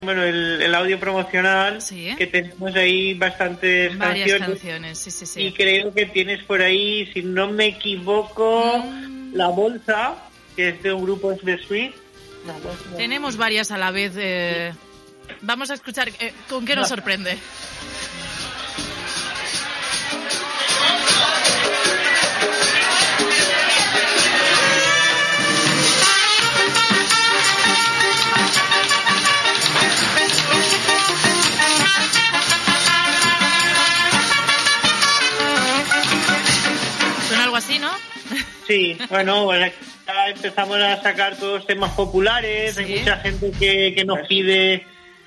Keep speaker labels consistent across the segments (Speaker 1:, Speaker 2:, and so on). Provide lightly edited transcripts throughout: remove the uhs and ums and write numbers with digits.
Speaker 1: Bueno, el audio promocional,
Speaker 2: ¿sí?
Speaker 1: Que tenemos ahí varias
Speaker 2: canciones, sí.
Speaker 1: Y creo que tienes por ahí, si no me equivoco, La Bolsa, que es de un grupo de Sweet.
Speaker 2: Tenemos varias a la vez. Vamos a escuchar con qué nos sorprende. Suena algo así, ¿no?
Speaker 1: Sí, bueno, ya empezamos a sacar todos temas populares. ¿Sí? Hay mucha gente que nos pide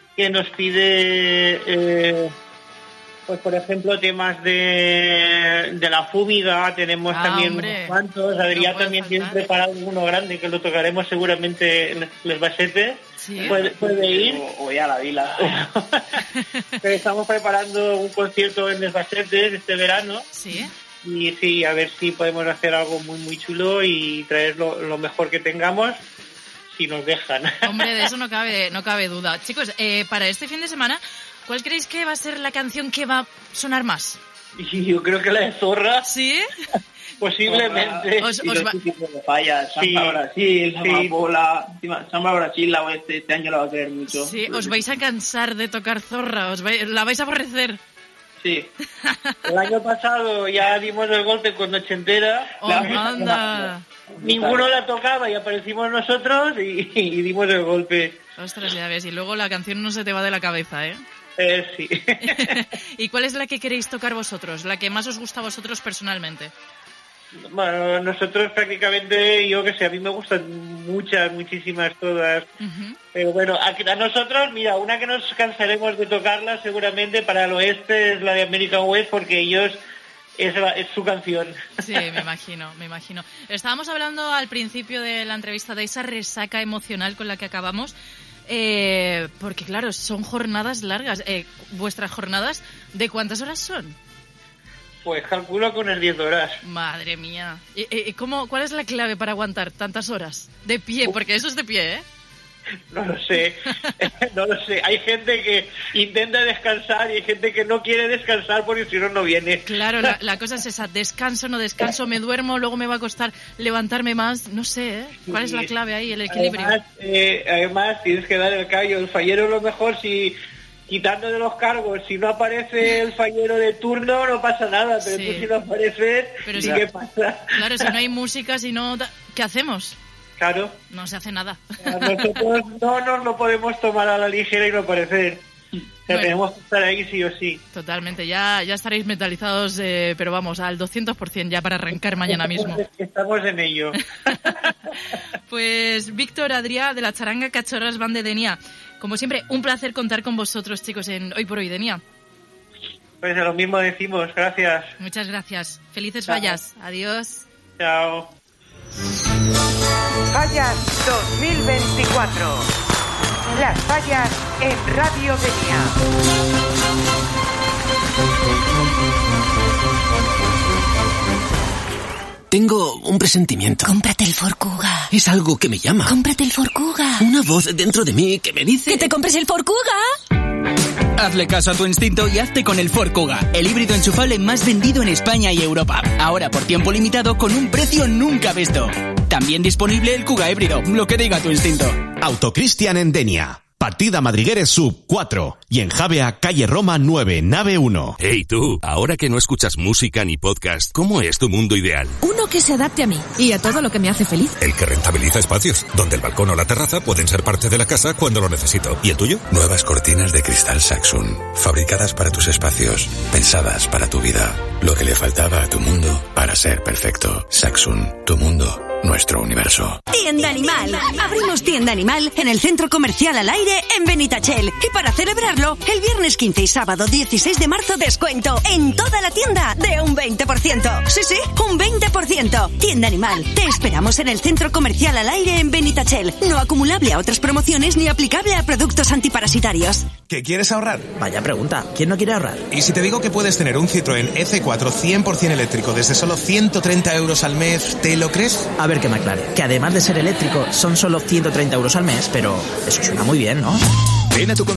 Speaker 1: pues por ejemplo temas de la Fúmiga. Tenemos también unos cuantos. Adrián también tiene preparado uno grande que lo tocaremos seguramente en Les Bachetes.
Speaker 2: ¿Sí?
Speaker 1: Puede ir
Speaker 3: o ya la vila.
Speaker 1: Pero estamos preparando un concierto en Les Bachetes este verano.
Speaker 2: Sí.
Speaker 1: Y sí, a ver si podemos hacer algo muy muy chulo y traer lo mejor que tengamos, si nos dejan.
Speaker 2: Hombre, de eso no cabe duda. Chicos, para este fin de semana, ¿cuál creéis que va a ser la canción que va a sonar más?
Speaker 1: Yo creo que la de Zorra.
Speaker 2: ¿Sí?
Speaker 1: Posiblemente.
Speaker 3: Samba Brasil, Amapola, Samba Brasil, este año la va a querer mucho.
Speaker 2: Sí, os vais a cansar de tocar Zorra, la vais a aborrecer.
Speaker 1: Sí. El año pasado ya dimos el golpe con Ochentera.
Speaker 2: ¡Anda!
Speaker 1: Ninguno la tocaba y aparecimos nosotros y dimos el golpe.
Speaker 2: Ostras, ya ves, y luego la canción no se te va de la cabeza, ¿eh?
Speaker 1: Sí.
Speaker 2: ¿Y cuál es la que queréis tocar vosotros? ¿La que más os gusta a vosotros personalmente?
Speaker 1: Bueno, nosotros prácticamente, yo que sé, a mí me gustan muchísimas todas. Uh-huh. Pero bueno, a nosotros, mira, una que nos cansaremos de tocarla seguramente para el oeste es la de American West, porque ellos es su canción.
Speaker 2: Sí, me imagino. Estábamos hablando al principio de la entrevista de esa resaca emocional con la que acabamos, porque claro, son jornadas largas. ¿Vuestras jornadas de cuántas horas son?
Speaker 1: Pues calculo con el 10 horas.
Speaker 2: Madre mía. ¿Cuál es la clave para aguantar tantas horas? De pie, porque eso es de pie, ¿eh?
Speaker 1: No lo sé. Hay gente que intenta descansar y hay gente que no quiere descansar porque si no viene.
Speaker 2: Claro, la cosa es esa. Descanso, no descanso, me duermo, luego me va a costar levantarme más. No sé, ¿eh? ¿Cuál es la clave ahí, el equilibrio?
Speaker 1: Además tienes que dar el callo. El fallero lo mejor si... Quitando de los cargos, si no aparece el fallero de turno no pasa nada, pero sí. Tú si no apareces, sí que pasa.
Speaker 2: Claro, si no hay música, si no... ¿Qué hacemos?
Speaker 1: Claro.
Speaker 2: No se hace nada.
Speaker 1: Nosotros no nos lo podemos tomar a la ligera y no aparecer. O sea, tenemos que estar ahí sí o sí.
Speaker 2: Totalmente, ya estaréis mentalizados, pero vamos, al 200% ya para arrancar mañana mismo.
Speaker 1: Estamos en ello.
Speaker 2: Pues Víctor, Adrià, de la Charanga Cachorras Band de Denia. Como siempre, un placer contar con vosotros, chicos, en Hoy por Hoy, Denia.
Speaker 1: Pues lo mismo decimos, gracias.
Speaker 2: Muchas gracias. Felices fallas. Adiós.
Speaker 1: Chao.
Speaker 4: Fallas 2024. Las fallas en Radio Denia.
Speaker 5: Tengo un presentimiento.
Speaker 6: Cómprate el Ford Kuga.
Speaker 5: Es algo que me llama.
Speaker 6: Cómprate el Ford Kuga.
Speaker 5: Una voz dentro de mí que me dice...
Speaker 6: ¡Que te compres el Ford Kuga!
Speaker 7: Hazle caso a tu instinto y hazte con el Ford Kuga, el híbrido enchufable más vendido en España y Europa. Ahora por tiempo limitado con un precio nunca visto. También disponible el Kuga híbrido, lo que diga tu instinto.
Speaker 8: Autocristian en Denia. Partida Madrigueres Sub 4 y en Javea, calle Roma 9, nave 1.
Speaker 9: Hey tú, ahora que no escuchas música ni podcast, ¿cómo es tu mundo ideal?
Speaker 6: Uno que se adapte a mí y a todo lo que me hace feliz.
Speaker 9: El que rentabiliza espacios, donde el balcón o la terraza pueden ser parte de la casa cuando lo necesito. ¿Y el tuyo?
Speaker 10: Nuevas cortinas de cristal Saxon, fabricadas para tus espacios, pensadas para tu vida. Lo que le faltaba a tu mundo para ser perfecto. Saxon, tu mundo. Nuestro universo.
Speaker 11: Tienda Animal. Abrimos Tienda Animal en el Centro Comercial Al Aire en Benitachell. Y para celebrarlo, el viernes 15 y sábado 16 de marzo descuento en toda la tienda de un 20%. Sí, un 20%. Tienda Animal. Te esperamos en el Centro Comercial Al Aire en Benitachell. No acumulable a otras promociones ni aplicable a productos antiparasitarios.
Speaker 12: ¿Qué quieres ahorrar?
Speaker 13: Vaya pregunta. ¿Quién no quiere ahorrar?
Speaker 12: ¿Y si te digo que puedes tener un Citroën EC4 100% eléctrico desde solo 130 euros al mes, te lo crees?
Speaker 13: A ver, ver que me aclare. Que además de ser eléctrico, son solo 130 euros al mes, pero eso suena muy bien, ¿no?
Speaker 12: Ven a tu